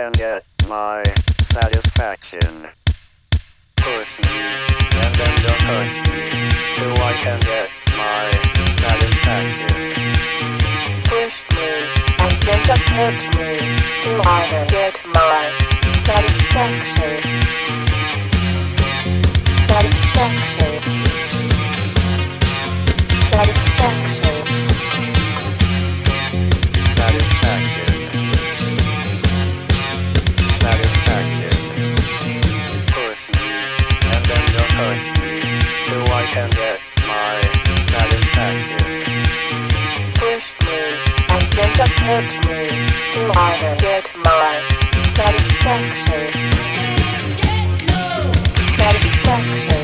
can get my satisfaction. Push me, and then just hurt me, till I can get my satisfaction. Push me, and then just hurt me, till I can get my satisfaction. Satisfaction. Satisfaction. Satisfaction. Satisfaction. Push me, and then just hurt me, till I can get my satisfaction. Push me, and then just hurt me, till I can get my satisfaction. Satisfaction.